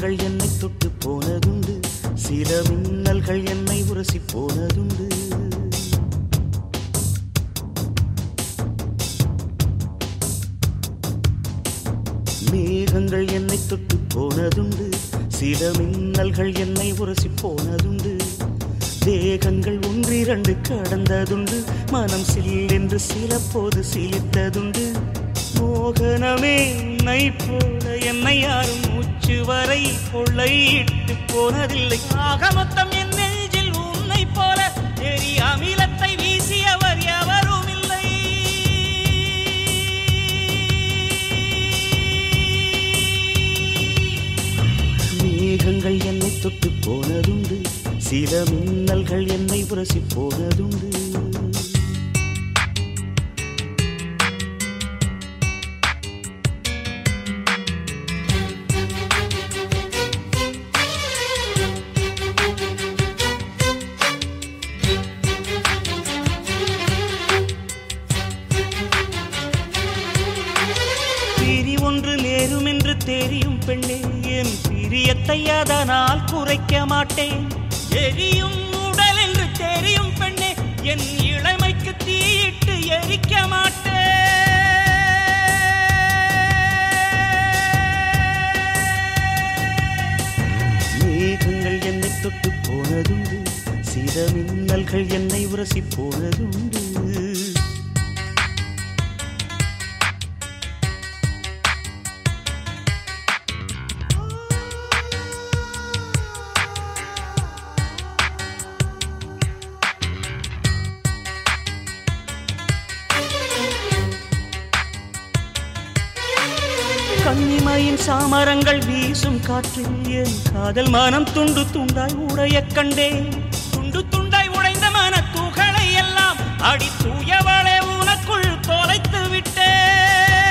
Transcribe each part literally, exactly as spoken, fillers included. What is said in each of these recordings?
மேகங்கள் என்னை தொட்டு போனதுண்டு, சில மின்னல்கள் என்னை உரசி போனதுண்டு. மேகங்கள் என்னை தொட்டு போனதுண்டு, சில மின்னல்கள் என்னை உரசி போனதுண்டு. தேகங்கள் ஒன்றிரண்டு கடந்ததுண்டு, மனம் சில்லென்று சில போது சிலித்ததுண்டு. மோகனமே உன்னை போல என்னை யாரும் மூச்சு வரை கொள்ளையிட்டு போனதில்லை. ஆக மொத்தம் என் நெஞ்சில் உன்னை போல எரி அமிலத்தை வீசியவர் எவரும் இல்லை. மேகங்கள் என்னை தொட்டு போனதுண்டு, சில மின்னல்கள் என்னை உரசி போனதுண்டு. பிரி ஒன்று நேரும் என்று தெரியும் பெண்ணே, என் பிரியத்தை அதனால் குறைக்க மாட்டேன். எரியும் உடல் என்று தெரியும் பெண்ணே, என் இளமைக்கு தீயிட்டு எரிக்க மாட்டேன். மேகங்கள் என்னை தொட்டு போனதுண்டு, சில மின்னல்கள் என்னை உரசி போனதுண்டு. கன்னிமையின் சாமரங்கள் வீசும் காற்றில் என் காதல் மனம் துண்டு துண்டாய் உடைய கண்டேன். துண்டு துண்டாய் உடைந்த மன துகளை எல்லாம் அடி தூயவளே உனக்குள் தொலைத்து விட்டேன்.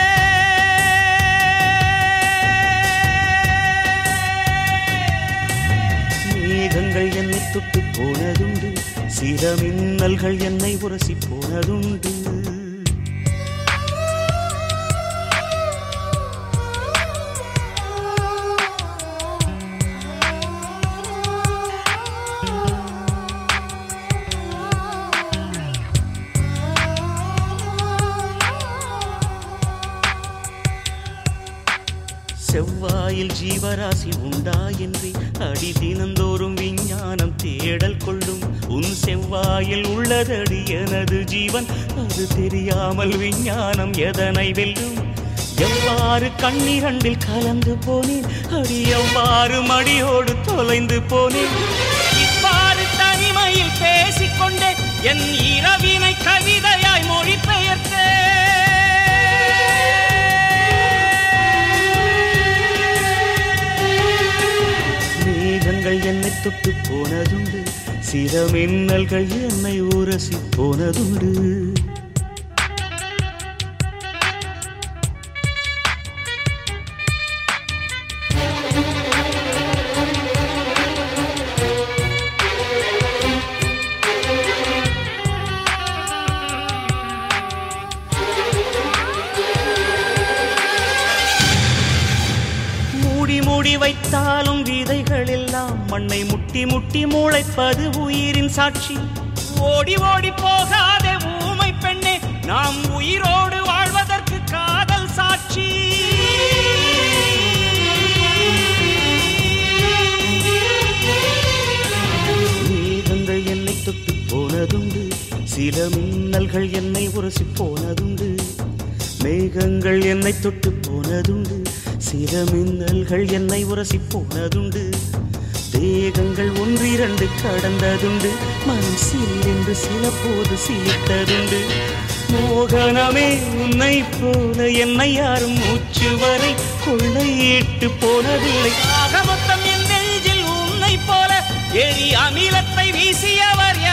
மேகங்கள் என்னை தொட்டு போனதுண்டு, சில மின்னல்கள் என்னை உரசி போனதுண்டு. செவ்வாயில் ஜீவராசி உண்டா என்று அடி தினந்தோறும் விஞ்ஞானம் தேடல் கொள்ளும். உன் செவ்வாயில் உள்ளதடி எனது ஜீவன், அது தெரியாமல் விஞ்ஞானம் எதனை வெல்லும். எவ்வாறு கண்ணிரண்டில் கலந்து போனேன் அடி, எவ்வாறு மடியோடு தொலைந்து போனேன். இவ்வாறு தனிமையில் பேசிக்கொண்டே என் இரவினை கவிதையாய் மொழிபெயர்த்தேன். மேகங்கள் என்னை தொட்டு போனதுண்டு, சில மின்னல்கள் என்னை உரசி போனதுண்டு. மூடி மூடி வைத்தாலும் விதைகள் எல்லாம் மண்ணை முட்டி முட்டி முளைப்பது உயிரின் சாட்சி. ஓடி ஓடி போகாதே ஊமை பெண்ணே, நாம் உயிரோடு வாழ்வதற்கு காதல் சாட்சி. மேகங்கள் என்னை தொட்டு போனதுண்டு, சில மின்னல்கள் என்னை உரசி போனதுண்டு. மேகங்கள் என்னை தொட்டு போனதுண்டு, சில மின்னல்கள் என்னை உரசி போனதுண்டு. தேகங்கள் ஒன்றிரண்டு கடந்ததுண்டு, மனம் சில்லென்று சில போது சிலித்ததுண்டு. மோகனமே உன்னை போல என்னை யாரும் மூச்சு வரை கொள்ளையிட்டு போனதில்லை. ஆக மொத்தம் என் நெஞ்சில் உன்னை போல எரி அமிலத்தை வீசியவர்